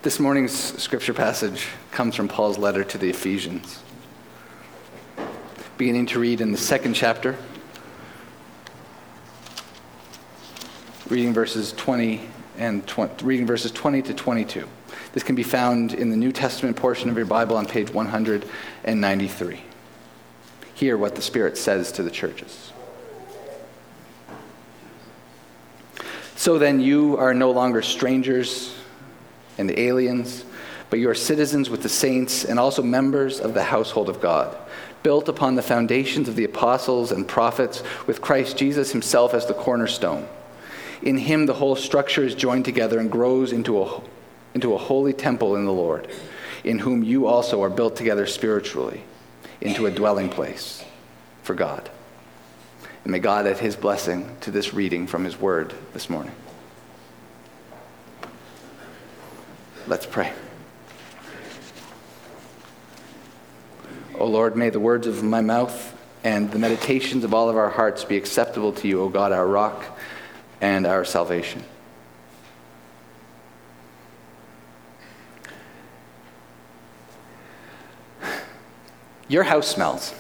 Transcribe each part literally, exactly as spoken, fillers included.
This morning's scripture passage comes from Paul's letter to the Ephesians. Beginning to read in the second chapter, reading verses twenty and twenty, reading verses twenty to twenty-two. This can be found in the New Testament portion of your Bible on page one hundred ninety-three. Hear what the Spirit says to the churches. So then you are no longer strangers and aliens, but you are citizens with the saints and also members of the household of God, built upon the foundations of the apostles and prophets, with Christ Jesus himself as the cornerstone. In him the whole structure is joined together and grows into a, into a holy temple in the Lord, in whom you also are built together spiritually into a dwelling place for God. And may God add his blessing to this reading from his word this morning. Let's pray. O Lord, may the words of my mouth and the meditations of all of our hearts be acceptable to you, O God, our rock and our salvation. Your house smells.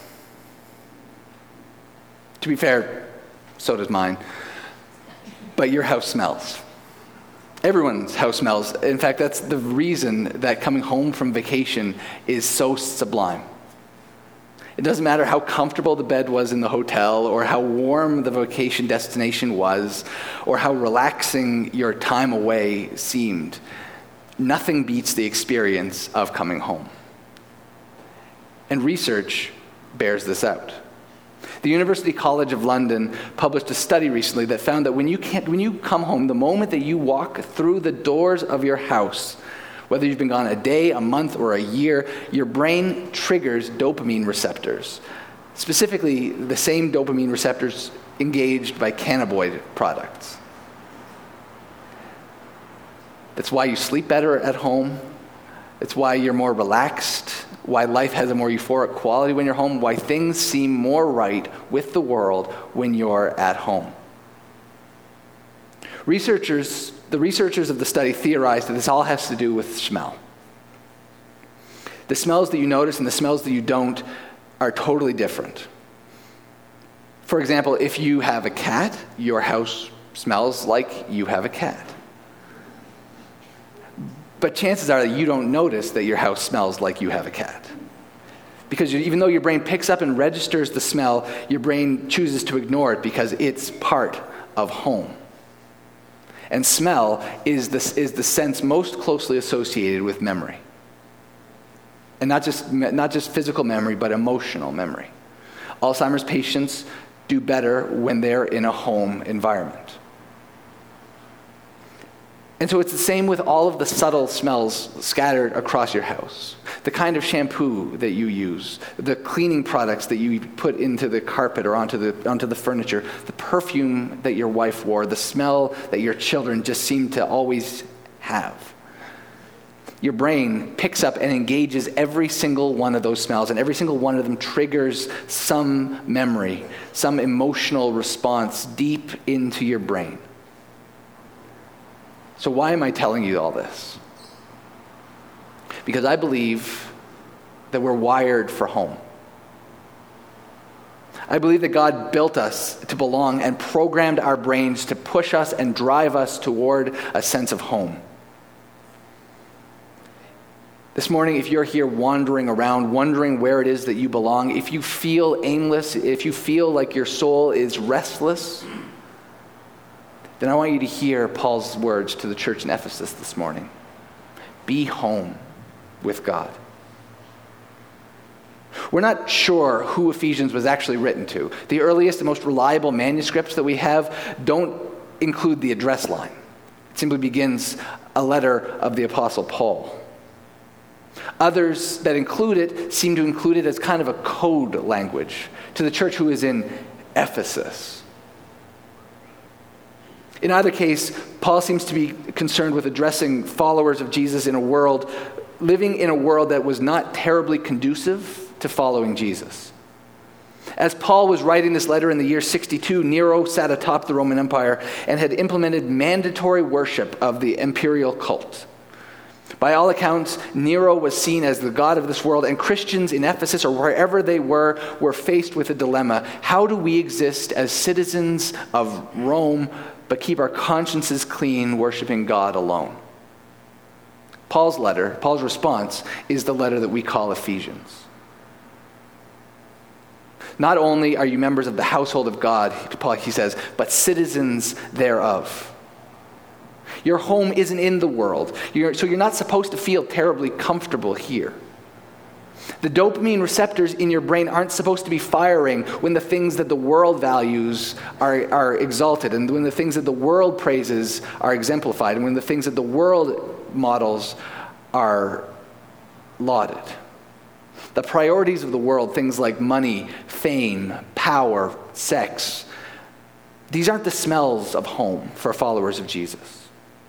To be fair, so does mine. But your house smells. Everyone's house smells. In fact, that's the reason that coming home from vacation is so sublime. It doesn't matter how comfortable the bed was in the hotel, or how warm the vacation destination was, or how relaxing your time away seemed. Nothing beats the experience of coming home. And research bears this out. The University College of London published a study recently that found that when you can't, when you come home, the moment that you walk through the doors of your house, whether you've been gone a day, a month, or a year, your brain triggers dopamine receptors. Specifically, the same dopamine receptors engaged by cannabinoid products. That's why you sleep better at home. It's why you're more relaxed, why life has a more euphoric quality when you're home, why things seem more right with the world when you're at home. Researchers, the researchers of the study theorized that this all has to do with smell. The smells that you notice and the smells that you don't are totally different. For example, if you have a cat, your house smells like you have a cat. But chances are that you don't notice that your house smells like you have a cat. Because even though your brain picks up and registers the smell, your brain chooses to ignore it because it's part of home. And smell is the, is the sense most closely associated with memory. And not just, not just physical memory, but emotional memory. Alzheimer's patients do better when they're in a home environment. And so it's the same with all of the subtle smells scattered across your house. The kind of shampoo that you use, the cleaning products that you put into the carpet or onto the onto the furniture, the perfume that your wife wore, the smell that your children just seem to always have. Your brain picks up and engages every single one of those smells, and every single one of them triggers some memory, some emotional response deep into your brain. So why am I telling you all this? Because I believe that we're wired for home. I believe that God built us to belong and programmed our brains to push us and drive us toward a sense of home. This morning, if you're here wandering around, wondering where it is that you belong, if you feel aimless, if you feel like your soul is restless, then I want you to hear Paul's words to the church in Ephesus this morning. Be home with God. We're not sure who Ephesians was actually written to. The earliest and most reliable manuscripts that we have don't include the address line. It simply begins a letter of the Apostle Paul. Others that include it seem to include it as kind of a code language to the church who is in Ephesus. In either case, Paul seems to be concerned with addressing followers of Jesus in a world, living in a world that was not terribly conducive to following Jesus. As Paul was writing this letter in the year sixty-two, Nero sat atop the Roman Empire and had implemented mandatory worship of the imperial cult. By all accounts, Nero was seen as the god of this world, and Christians in Ephesus or wherever they were were faced with a dilemma. How do we exist as citizens of Rome but keep our consciences clean, worshiping God alone? Paul's letter, Paul's response, is the letter that we call Ephesians. Not only are you members of the household of God, Paul, he says, but citizens thereof. Your home isn't in the world, you're, so you're not supposed to feel terribly comfortable here. The dopamine receptors in your brain aren't supposed to be firing when the things that the world values are, are exalted, and when the things that the world praises are exemplified, and when the things that the world models are lauded. The priorities of the world, things like money, fame, power, sex, these aren't the smells of home for followers of Jesus.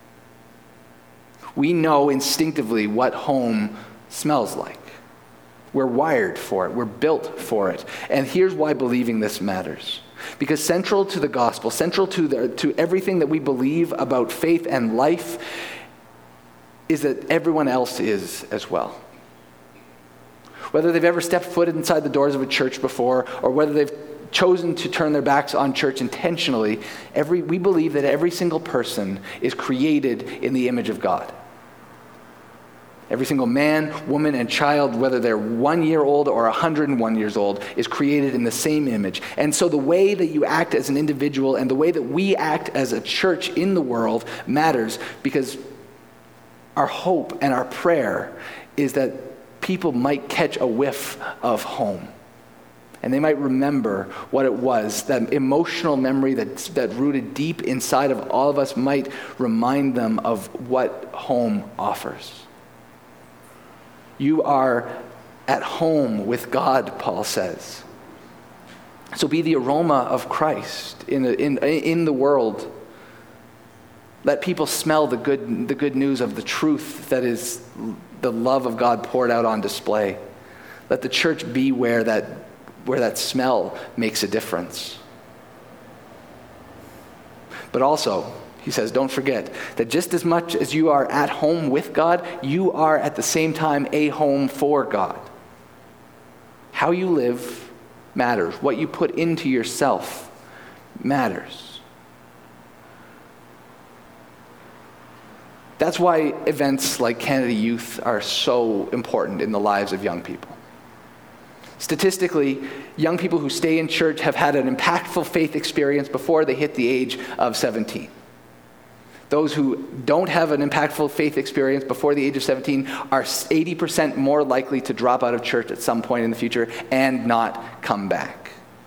We know instinctively what home smells like. We're wired for it. We're built for it. And here's why believing this matters. Because central to the gospel, central to the, to everything that we believe about faith and life, is that everyone else is as well. Whether they've ever stepped foot inside the doors of a church before, or whether they've chosen to turn their backs on church intentionally, every, we believe that every single person is created in the image of God. Every single man, woman, and child, whether they're one year old or one hundred one years old, is created in the same image. And so the way that you act as an individual and the way that we act as a church in the world matters, because our hope and our prayer is that people might catch a whiff of home. And they might remember what it was, that emotional memory that, that rooted deep inside of all of us might remind them of what home offers. You are at home with God, Paul says. So be the aroma of Christ in the, in, in the world. Let people smell the good, the good news of the truth that is the love of God poured out on display. Let the church be where that, where that smell makes a difference. But also, he says, don't forget that just as much as you are at home with God, you are at the same time a home for God. How you live matters. What you put into yourself matters. That's why events like Canada Youth are so important in the lives of young people. Statistically, young people who stay in church have had an impactful faith experience before they hit the age of seventeen. Those who don't have an impactful faith experience before the age of seventeen are eighty percent more likely to drop out of church at some point in the future and not come back.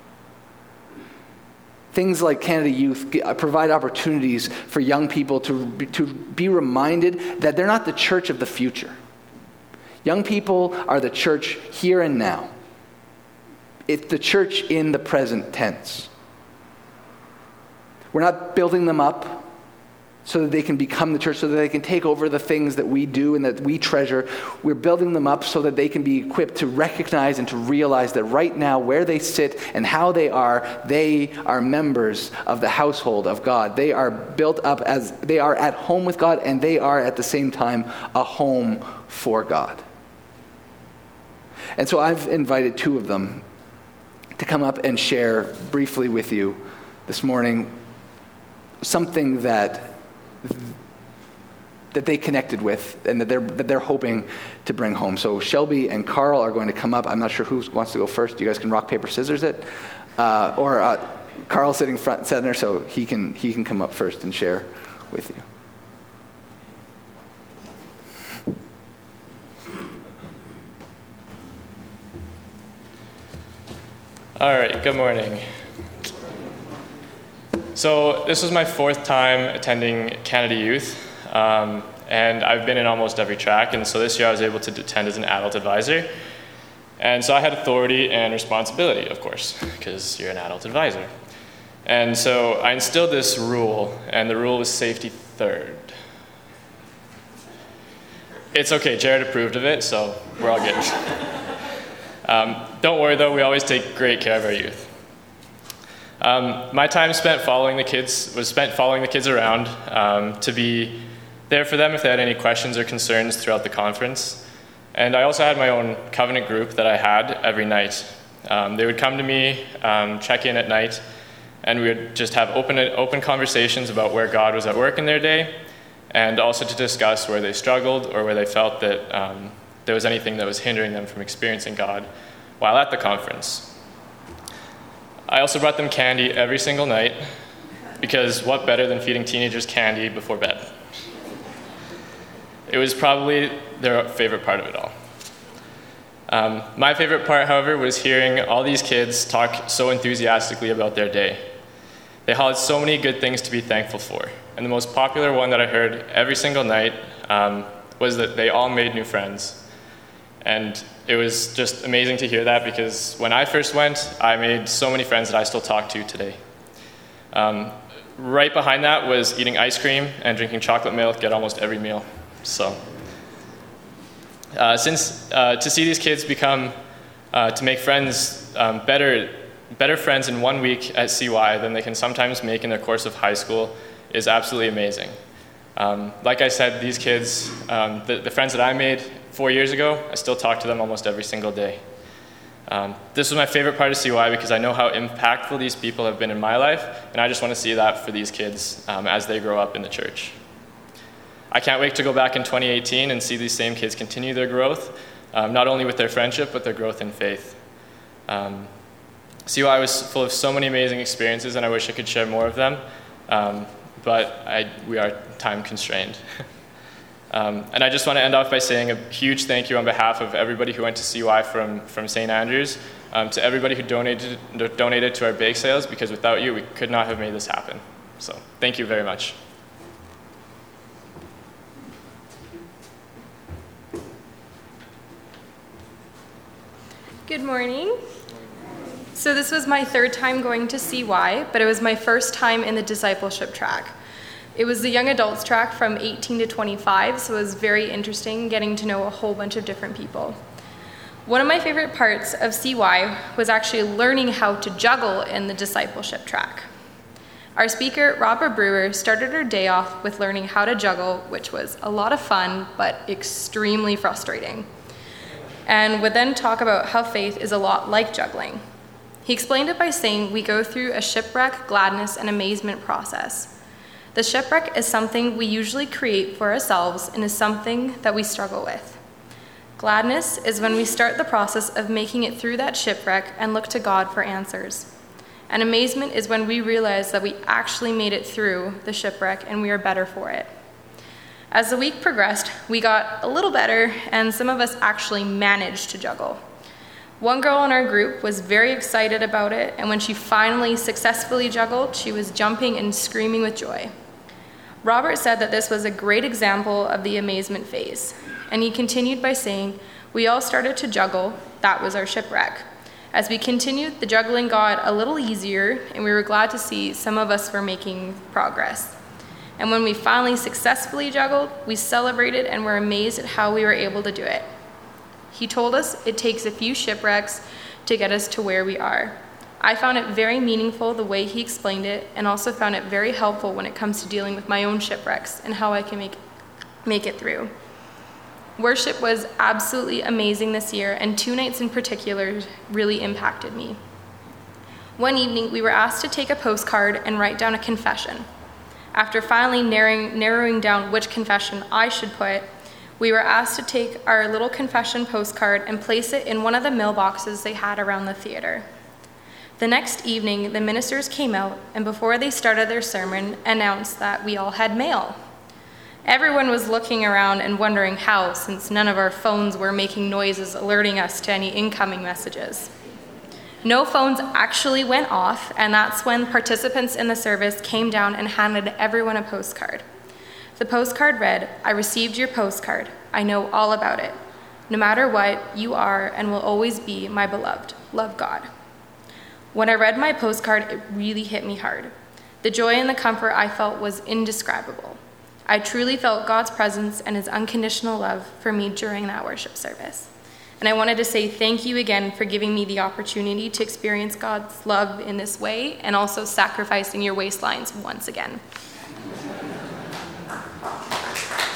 Things like Canada Youth provide opportunities for young people to, to be reminded that they're not the church of the future. Young people are the church here and now. It's the church in the present tense. We're not building them up so that they can become the church, so that they can take over the things that we do and that we treasure. We're building them up so that they can be equipped to recognize and to realize that right now, where they sit and how they are, they are members of the household of God. They are built up as, they are at home with God, and they are at the same time a home for God. And so I've invited two of them to come up and share briefly with you this morning something that that they connected with and that they're that they're hoping to bring home. So Shelby and Carl are going to come up. I'm not sure who wants to go first. You guys can rock, paper, scissors it. Uh, or uh, Carl sitting front center, so he can he can come up first and share with you. All right, good morning. So this was my fourth time attending Canada Youth, um, and I've been in almost every track, and so this year I was able to attend as an adult advisor. And so I had authority and responsibility, of course, because you're an adult advisor. And so I instilled this rule, and the rule was safety third. It's okay, Jared approved of it, so we're all good. um, don't worry though, we always take great care of our youth. Um, my time spent following the kids was spent following the kids around um, to be there for them if they had any questions or concerns throughout the conference. And I also had my own covenant group that I had every night. Um, they would come to me, um, check in at night, and we would just have open, open conversations about where God was at work in their day, and also to discuss where they struggled or where they felt that um, there was anything that was hindering them from experiencing God while at the conference. I also brought them candy every single night, because what better than feeding teenagers candy before bed? It was probably their favorite part of it all. Um, my favorite part, however, was hearing all these kids talk so enthusiastically about their day. They all had so many good things to be thankful for. And the most popular one that I heard every single night um, was that they all made new friends. And it was just amazing to hear that, because when I first went, I made so many friends that I still talk to today. Um, right behind that was eating ice cream and drinking chocolate milk at almost every meal. So, uh, since uh, to see these kids become, uh, to make friends, um, better, better friends in one week at C Y than they can sometimes make in their course of high school is absolutely amazing. Um, like I said, these kids, um, the, the friends that I made four years ago, I still talk to them almost every single day. Um, this was my favorite part of C Y because I know how impactful these people have been in my life, and I just want to see that for these kids um, as they grow up in the church. I can't wait to go back in twenty eighteen and see these same kids continue their growth, um, not only with their friendship, but their growth in faith. Um, C Y was full of so many amazing experiences, and I wish I could share more of them, um, but I, we are time constrained. um, and I just want to end off by saying a huge thank you on behalf of everybody who went to C Y from, from Saint Andrews, um, to everybody who donated, donated to our bake sales, because without you, we could not have made this happen. So thank you very much. Good morning. So this was my third time going to C Y, but it was my first time in the discipleship track. It was the young adults track from eighteen to twenty-five, so it was very interesting getting to know a whole bunch of different people. One of my favorite parts of C Y was actually learning how to juggle in the discipleship track. Our speaker, Robert Brewer, started her day off with learning how to juggle, which was a lot of fun, but extremely frustrating, and would then talk about how faith is a lot like juggling. He explained it by saying we go through a shipwreck, gladness, and amazement process. The shipwreck is something we usually create for ourselves and is something that we struggle with. Gladness is when we start the process of making it through that shipwreck and look to God for answers. And amazement is when we realize that we actually made it through the shipwreck and we are better for it. As the week progressed, we got a little better, and some of us actually managed to juggle. One girl in our group was very excited about it, and when she finally successfully juggled, she was jumping and screaming with joy. Robert said that this was a great example of the amazement phase, and he continued by saying, we all started to juggle, that was our shipwreck. As we continued, the juggling got a little easier, and we were glad to see some of us were making progress. And when we finally successfully juggled, we celebrated and were amazed at how we were able to do it. He told us it takes a few shipwrecks to get us to where we are. I found it very meaningful the way he explained it, and also found it very helpful when it comes to dealing with my own shipwrecks and how I can make, make it through. Worship was absolutely amazing this year, and two nights in particular really impacted me. One evening, we were asked to take a postcard and write down a confession. After finally narrowing, narrowing down which confession I should put, we were asked to take our little confession postcard and place it in one of the mailboxes they had around the theater. The next evening, the ministers came out, and before they started their sermon, announced that we all had mail. Everyone was looking around and wondering how, since none of our phones were making noises alerting us to any incoming messages. No phones actually went off, and that's when participants in the service came down and handed everyone a postcard. The postcard read, I received your postcard. I know all about it. No matter what, you are and will always be my beloved. Love, God. When I read my postcard, it really hit me hard. The joy and the comfort I felt was indescribable. I truly felt God's presence and his unconditional love for me during that worship service. And I wanted to say thank you again for giving me the opportunity to experience God's love in this way, and also sacrificing your waistlines once again.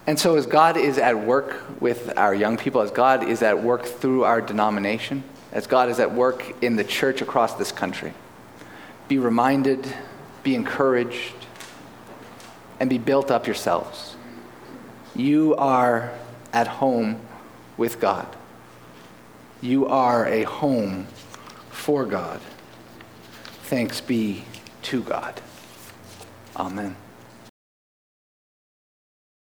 And so as God is at work with our young people, as God is at work through our denomination, as God is at work in the church across this country, be reminded, be encouraged, and be built up yourselves. You are at home with God. You are a home for God. Thanks be to God. Amen.